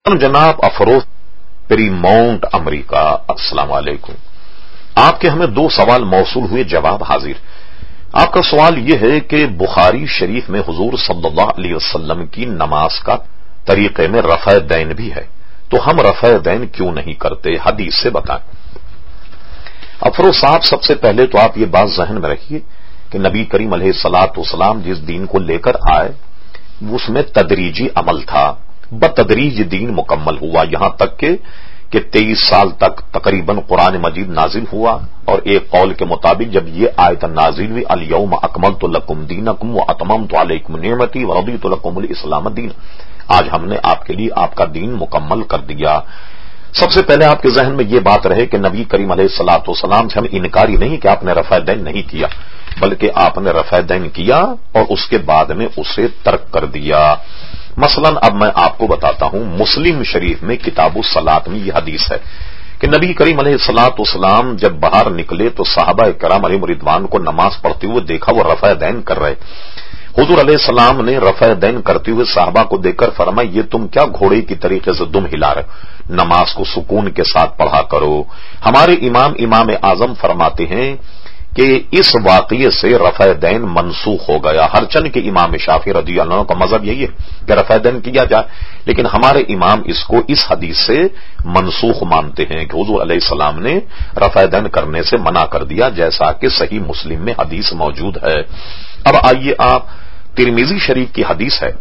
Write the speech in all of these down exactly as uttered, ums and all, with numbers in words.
جناب افروز پیری ماؤنٹ امریکہ، السلام علیکم۔ آپ کے ہمیں دو سوال موصول ہوئے، جواب حاضر۔ آپ کا سوال یہ ہے کہ بخاری شریف میں حضور صلی اللہ علیہ وسلم کی نماز کا طریقے میں رفع دین بھی ہے، تو ہم رفع دین کیوں نہیں کرتے؟ حدیث سے بتائیں۔ افروز صاحب، سب سے پہلے تو آپ یہ بات ذہن میں رکھیے کہ نبی کریم علیہ الصلوۃ والسلام جس دین کو لے کر آئے اس میں تدریجی عمل تھا، بتدریج دین مکمل ہوا، یہاں تک کہ کہ تیئیس سال تک تقریباً قرآن مجید نازل ہوا، اور ایک قول کے مطابق جب یہ آیت نازل ہوئی الیوم اکملت لکم دینکم واتممت علیکم نعمتی ورضیت لکم الاسلام دین، آج ہم نے آپ کے لیے آپ کا دین مکمل کر دیا۔ سب سے پہلے آپ کے ذہن میں یہ بات رہے کہ نبی کریم علیہ الصلوۃ والسلام سے ہم انکاری نہیں کہ آپ نے رفع دین نہیں کیا، بلکہ آپ نے رفع دین کیا اور اس کے بعد میں اسے ترک کر دیا۔ مثلا اب میں آپ کو بتاتا ہوں، مسلم شریف میں کتاب الصلاۃ میں یہ حدیث ہے کہ نبی کریم علیہ الصلوۃ والسلام جب باہر نکلے تو صحابہ کرام علیہم رضوان کو نماز پڑھتے ہوئے دیکھا، وہ رفع دین کر رہے۔ حضور علیہ السلام نے رفع دین کرتے ہوئے صحابہ کو دیکھ کر فرمایا، یہ تم کیا گھوڑے کی طریقے سے دم ہلا رہے، نماز کو سکون کے ساتھ پڑھا کرو۔ ہمارے امام امام اعظم فرماتے ہیں کہ اس واقعے سے رفع دین منسوخ ہو گیا۔ ہرچند کہ امام شافعی رضی اللہ عنہ کا مذہب یہی ہے کہ رفع دین کیا جائے، لیکن ہمارے امام اس کو اس حدیث سے منسوخ مانتے ہیں کہ حضور علیہ السلام نے رفع دین کرنے سے منع کر دیا، جیسا کہ صحیح مسلم میں حدیث موجود ہے۔ اب آئیے، آپ ترمذی شریف کی حدیث ہے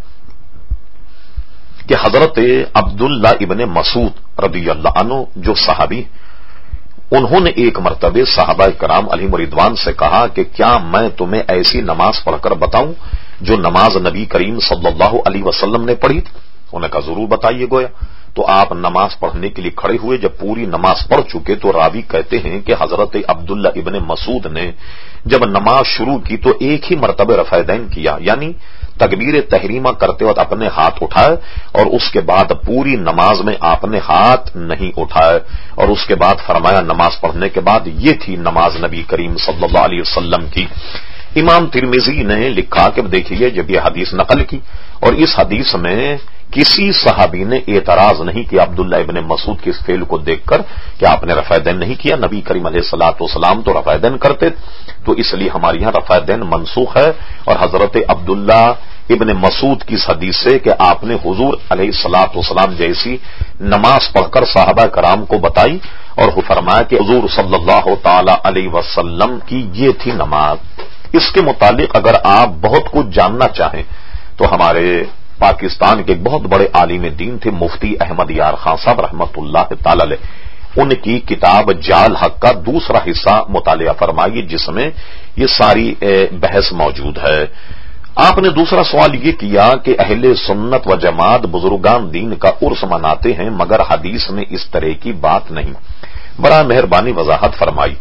کہ حضرت عبداللہ ابن مسعود رضی اللہ عنہ جو صحابی، انہوں نے ایک مرتبہ صحابہ کرام علیہم رضوان سے کہا کہ کیا میں تمہیں ایسی نماز پڑھ کر بتاؤں جو نماز نبی کریم صلی اللہ علیہ وسلم نے پڑھی تھی؟ انہوں نے کہا ضرور بتائیے گویا۔ تو آپ نماز پڑھنے کے لیے کھڑے ہوئے، جب پوری نماز پڑھ چکے تو راوی کہتے ہیں کہ حضرت عبداللہ ابن مسعود نے جب نماز شروع کی تو ایک ہی مرتبہ رفع دین کیا، یعنی تکبیر تحریمہ کرتے وقت اپنے ہاتھ اٹھائے، اور اس کے بعد پوری نماز میں آپ نے ہاتھ نہیں اٹھائے، اور اس کے بعد فرمایا نماز پڑھنے کے بعد یہ تھی نماز نبی کریم صلی اللہ علیہ وسلم کی۔ امام ترمذی نے لکھا کہ دیکھیے، جب یہ حدیث نقل کی اور اس حدیث میں کسی صحابی نے اعتراض نہیں کیا عبداللہ ابن مسعود کے اس فعل کو دیکھ کر کہ آپ نے رفع دین نہیں کیا، نبی کریم علیہ الصلوۃ والسلام تو رفع دین کرتے، تو اس لیے ہمارے یہاں رفع دین منسوخ ہے۔ اور حضرت عبداللہ ابن مسعود کی اس حدیث سے کہ آپ نے حضور علیہ الصلوۃ والسلام جیسی نماز پڑھ کر صحابہ کرام کو بتائی، اور فرمایا کہ حضور صلی اللہ تعالی علیہ وسلم کی یہ تھی نماز۔ اس کے متعلق اگر آپ بہت کچھ جاننا چاہیں تو ہمارے پاکستان کے ایک بہت بڑے عالم دین تھے مفتی احمد یار خان صاحب رحمت اللہ تعالی علیہ، ان کی کتاب جال حق کا دوسرا حصہ مطالعہ فرمائیے، جس میں یہ ساری بحث موجود ہے۔ آپ نے دوسرا سوال یہ کیا کہ اہل سنت و جماعت بزرگان دین کا عرس مناتے ہیں مگر حدیث میں اس طرح کی بات نہیں، برائے مہربانی وضاحت فرمائی۔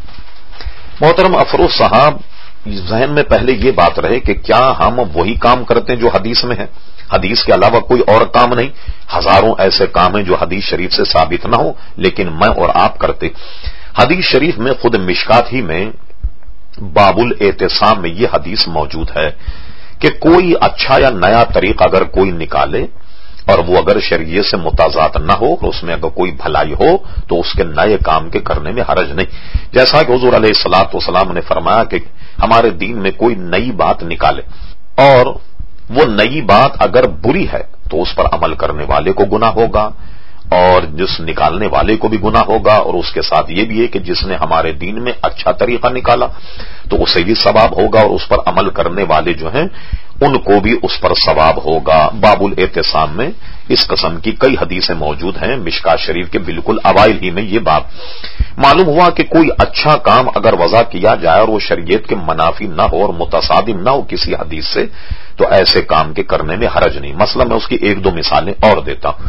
محترم افروز صاحب، ذہن میں پہلے یہ بات رہے کہ کیا ہم وہی کام کرتے ہیں جو حدیث میں ہے؟ حدیث کے علاوہ کوئی اور کام نہیں؟ ہزاروں ایسے کام ہیں جو حدیث شریف سے ثابت نہ ہو لیکن میں اور آپ کرتے۔ حدیث شریف میں خود مشکات ہی میں باب الاعتصام میں یہ حدیث موجود ہے کہ کوئی اچھا یا نیا طریقہ اگر کوئی نکالے اور وہ اگر شریعت سے متضاد نہ ہو، اس میں اگر کوئی بھلائی ہو تو اس کے نئے کام کے کرنے میں حرج نہیں، جیسا کہ حضور علیہ الصلوۃ والسلام نے فرمایا کہ ہمارے دین میں کوئی نئی بات نکالے اور وہ نئی بات اگر بری ہے تو اس پر عمل کرنے والے کو گناہ ہوگا اور جس نکالنے والے کو بھی گناہ ہوگا، اور اس کے ساتھ یہ بھی ہے کہ جس نے ہمارے دین میں اچھا طریقہ نکالا تو اسے بھی ثواب ہوگا، اور اس پر عمل کرنے والے جو ہیں ان کو بھی اس پر ثواب ہوگا۔ باب الاعتصام میں اس قسم کی کئی حدیثیں موجود ہیں، مشکات شریف کے بالکل اوائل ہی میں یہ باب معلوم ہوا کہ کوئی اچھا کام اگر وضع کیا جائے اور وہ شریعت کے منافی نہ ہو اور متصادم نہ ہو کسی حدیث سے تو ایسے کام کے کرنے میں حرج نہیں۔ مثلا میں اس کی ایک دو مثالیں اور دیتا ہوں۔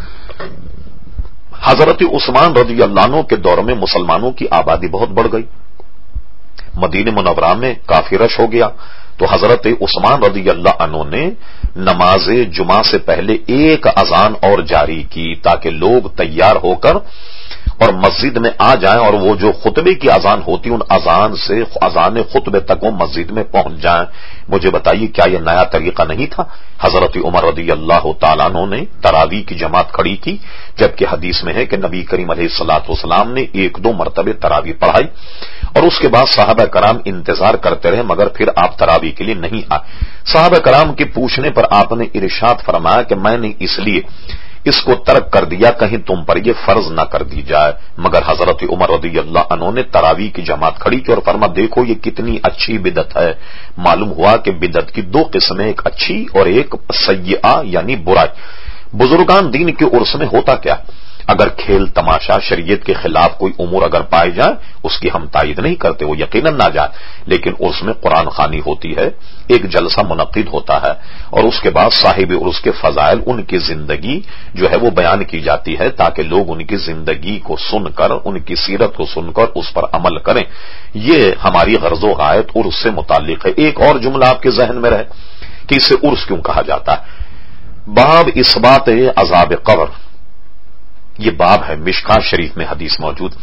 حضرت عثمان رضی اللہ عنہ کے دور میں مسلمانوں کی آبادی بہت بڑھ گئی، مدینہ منورہ میں کافی رش ہو گیا، تو حضرت عثمان رضی اللہ عنہ نے نماز جمعہ سے پہلے ایک اذان اور جاری کی تاکہ لوگ تیار ہو کر اور مسجد میں آ جائیں اور وہ جو خطبے کی اذان ہوتی ان اذان سے اذان خطبے تک وہ مسجد میں پہنچ جائیں. مجھے بتائیے کیا یہ نیا طریقہ نہیں تھا؟ حضرت عمر رضی اللہ تعالیٰ عنہ نے تراویح کی جماعت کھڑی کی، جبکہ حدیث میں ہے کہ نبی کریم علیہ الصلوۃ والسلام نے ایک دو مرتبہ تراویح پڑھائی اور اس کے بعد صحابہ کرام انتظار کرتے رہے مگر پھر آپ تراویح کے لیے نہیں آئے. صحابہ کرام کے پوچھنے پر آپ نے ارشاد فرمایا کہ میں نے اس لیے اس کو ترک کر دیا کہیں تم پر یہ فرض نہ کر دی جائے. مگر حضرت عمر رضی اللہ عنہ نے تراویح کی جماعت کھڑی کی اور فرما دیکھو یہ کتنی اچھی بدعت ہے. معلوم ہوا کہ بدعت کی دو قسمیں، ایک اچھی اور ایک سیئہ یعنی برائی. بزرگان دین کے عرس میں ہوتا کیا؟ اگر کھیل تماشا شریعت کے خلاف کوئی امور اگر پائے جائیں اس کی ہم تائید نہیں کرتے، وہ یقیناً نہ جائے، لیکن عرس میں قرآن خوانی ہوتی ہے، ایک جلسہ منعقد ہوتا ہے اور اس کے بعد صاحب عرس کے فضائل ان کی زندگی جو ہے وہ بیان کی جاتی ہے تاکہ لوگ ان کی زندگی کو سن کر ان کی سیرت کو سن کر اس پر عمل کریں. یہ ہماری غرض و غایت عرس سے متعلق ہے. ایک اور جملہ آپ کے ذہن میں رہے کہ اسے عرس کیوں کہا جاتا ہے. باب اثبات عذاب قبر، یہ باب ہے مشکات شریف میں حدیث موجود،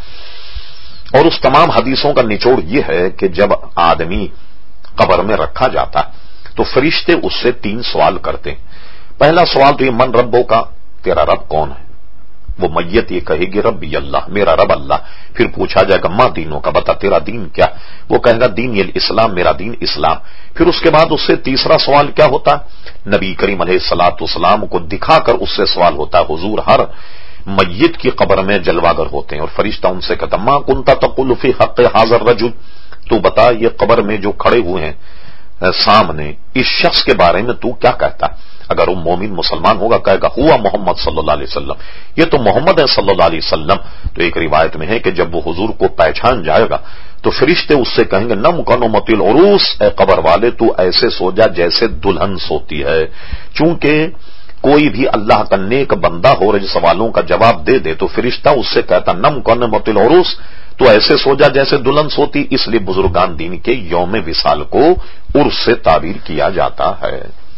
اور اس تمام حدیثوں کا نچوڑ یہ ہے کہ جب آدمی قبر میں رکھا جاتا تو فرشتے اس سے تین سوال کرتے ہیں. پہلا سوال تو یہ من ربوں کا، تیرا رب کون ہے؟ وہ میت یہ کہے گی ربی اللہ، میرا رب اللہ. پھر پوچھا جائے گا ماں دینوں کا، بتا تیرا دین کیا؟ وہ کہے گا دین یہ اسلام، میرا دین اسلام. پھر اس کے بعد اس سے تیسرا سوال کیا ہوتا ہے؟ نبی کریم علیہ الصلوۃ والسلام کو دکھا کر اس سے سوال ہوتا ہے. حضور ہر میت کی قبر میں جلواگر ہوتے ہیں اور فرشتہ ان سے کہتا ماں کنتا تقول فی حق حاضر رجل، تو بتا یہ قبر میں جو کھڑے ہوئے ہیں سامنے اس شخص کے بارے میں تو کیا کہتا؟ اگر وہ مومن مسلمان ہوگا کہے گا ہوا محمد صلی اللہ علیہ وسلم، یہ تو محمد ہے صلی اللہ علیہ وسلم. تو ایک روایت میں ہے کہ جب وہ حضور کو پہچان جائے گا تو فرشتے اس سے کہیں گے نم کنو مت العروس، اے قبر والے تو ایسے سو جا جیسے دلہن سوتی ہے. چونکہ کوئی بھی اللہ کا نیک بندہ ہو رہے سوالوں کا جواب دے دے تو فرشتہ اس سے کہتا نم کنو مت العروس، تو ایسے سو جا جیسے دلہن سوتی. اس لیے بزرگان دین کے یوم وصال کو عرس سے تعبیر کیا جاتا ہے.